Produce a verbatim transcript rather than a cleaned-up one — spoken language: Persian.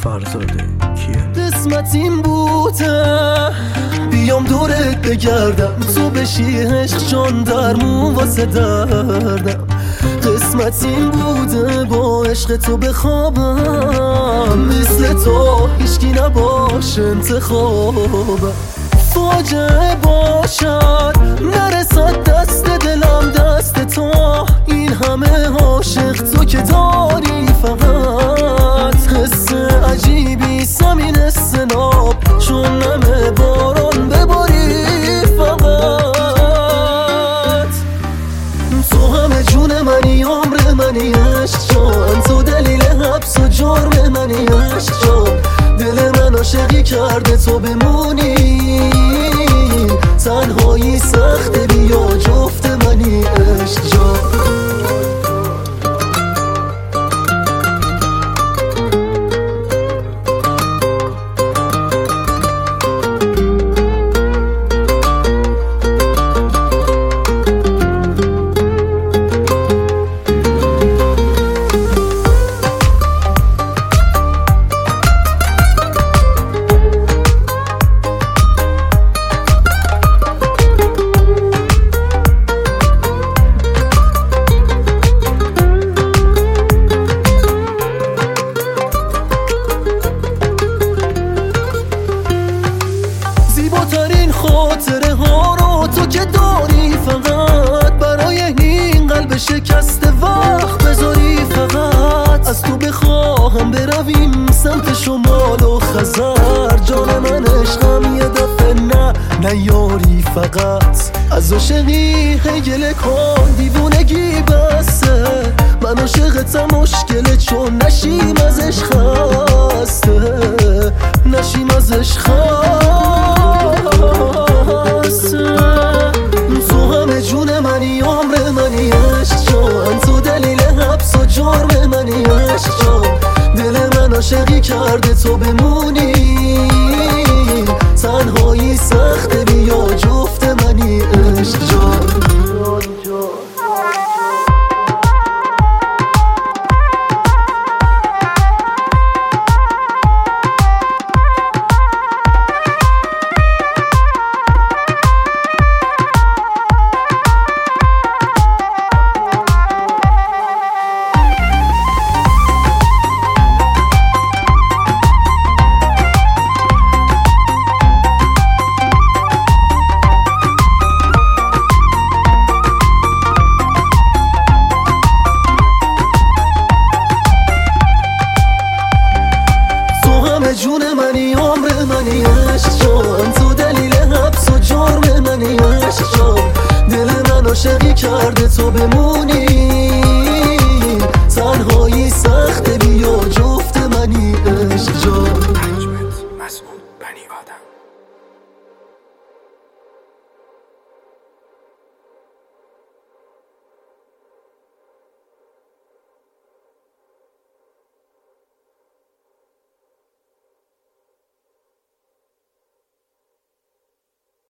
فرزاده کیه؟ قسمت این بوده بیام دورت بگردم، تو بشی عشق جان درمون واسه دردم. قسمت این بوده با عشق تو بخوابم، مثل تو هیچکی نباشه انتخابم. فاجعه باشد نرسد دست دلم دست تو، این همه عاشق تو که داری فقط. حس عجیبی سمین استناب چون نمه باران بباری فقط. تو همه جون منی، عمر منی، عشق جان تو دلیل حبس و جرم منی، عشق جان دل من عاشقی کرده تو بمونی. تنهایی سخته بیا جفت منی، عشق جان. زیباترین خاطره ها رو تو که داری فقط، برای این قلب شکسته وقت بذاری فقط. از تو بخواهم برویم سمت شمال و خزر، جان من عشقم یه دفعه نه نیاری فقط. از عاشقی هیگل کن دیوونگی بسه، من عاشقتم مشکله چون نشیم ازش خسته، نشیم ازش خسته. تو همه جون منی، عمر منی، عشق جان تو دلیل حبس و جرم منی، عشق جان دل من عاشقی کرده تو بمونی. تنهایی سخته بیا جفت منی، عشق جان. جون منی، عمر منی، عشق جان تو دلیل حبس و جرم منی، عشق جان دل من عاشقی کرده تو بمونی.